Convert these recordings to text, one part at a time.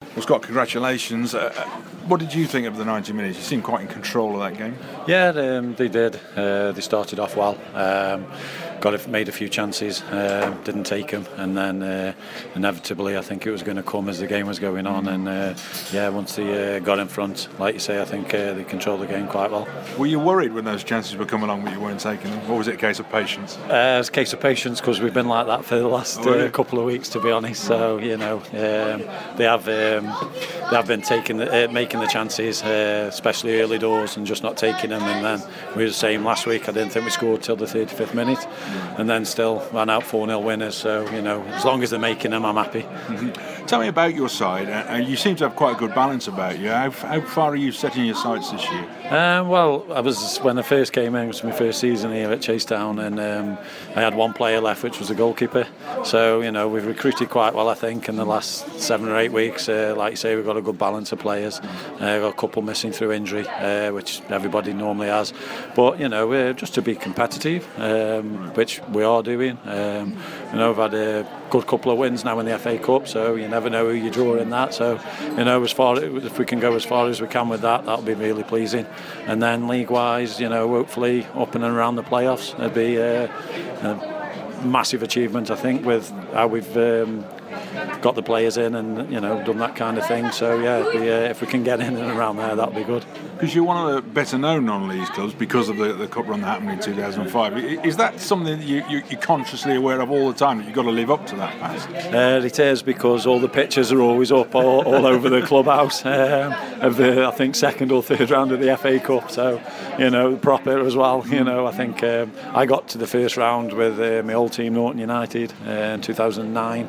Well, Scott, congratulations. What did you think of the 90 minutes? You seemed quite in control of that game. Yeah, they did. They started off well. Made a few chances, didn't take them, and then inevitably I think it was going to come as the game was going on. And once they got in front, like you say, I think they controlled the game quite well. Were you worried when those chances were coming along but you weren't taking them, or was it a case of patience? It's a case of patience because we've been like that for the last couple of weeks, to be honest. So they have been making the chances, especially early doors, and just not taking them. And then we were the same last week. I didn't think we scored till the 35th minute. And then still ran out 4-0 winners. So, as long as they're making them, I'm happy. Mm-hmm. Tell me about your side. You seem to have quite a good balance about you. How far are you setting your sights this year? When I first came in, it was my first season here at Chasetown, and I had one player left, which was the goalkeeper. So, we've recruited quite well, I think, in the last 7 or 8 weeks. Like you say, we've got a good balance of players. Got a couple missing through injury, which everybody normally has. But, just to be competitive, which we are doing. We've had a good couple of wins now in the FA Cup, so you never know who you draw in that. So, if we can go as far as we can with that, that'll be really pleasing. And then league-wise, hopefully up and around the playoffs, it'd be a massive achievement, I think, with how we've got the players in and done that kind of thing. So if we can get in and around there, that'll be good. Because you're one of the better known non-league clubs because of the cup run that happened in 2005. Is that something that you're consciously aware of all the time, that you've got to live up to that past? It is, because all the pictures are always up all over the clubhouse of the, I think, second or third round of the FA Cup. So proper as well. I think I got to the first round with my old team, Norton United, in 2009.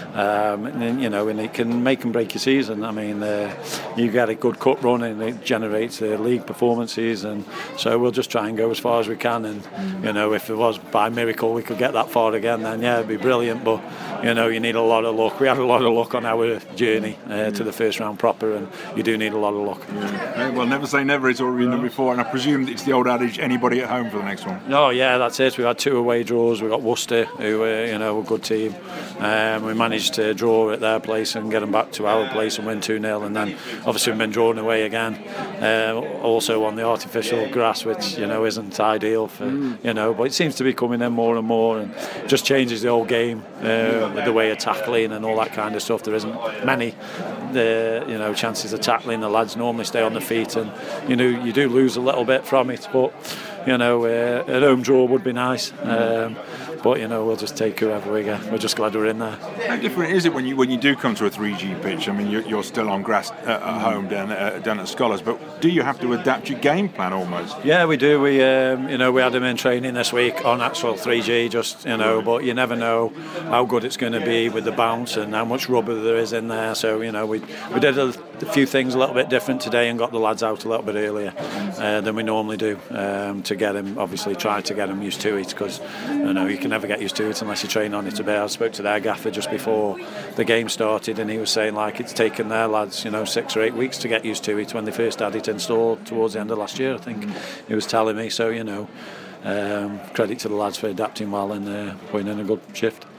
And it can make and break your season. I mean, you get a good cup run and it generates league performances, and so we'll just try and go as far as we can. And if it was by miracle we could get that far again, then it'd be brilliant. But you need a lot of luck. We had a lot of luck on our journey to the first round proper, and you do need a lot of luck. Yeah. Well, never say never. It's already been done before, and I presume it's the old adage: anybody at home for the next one. Oh yeah, that's it. We had 2 away draws. We got Worcester, who a good team. We managed to draw at their place and get them back to our place and win 2-0, and then obviously we've been drawn away again, also on the artificial grass, which isn't ideal for but it seems to be coming in more and more, and just changes the whole game with the way of tackling and all that kind of stuff. There isn't many chances of tackling. The lads normally stay on the feet, and you do lose a little bit from it, but a home draw would be nice. But we'll just take whoever we get. We're just glad we're in there. How different is it when you do come to a 3G pitch? I mean, you're still on grass at home down at Scholars, but do you have to adapt your game plan almost? Yeah, we do. We we had them in training this week on actual 3G, but you never know how good it's going to be with the bounce and how much rubber there is in there. So we did a few things a little bit different today and got the lads out a little bit earlier than we normally do to get them. Obviously, try to get them used to it, because you can never get used to it unless you train on it a bit. I spoke to their gaffer just before the game started, and he was saying it's taken their lads 6 or 8 weeks to get used to it when they first had it installed towards the end of last year, I think he was telling me. So credit to the lads for adapting well and putting in a good shift.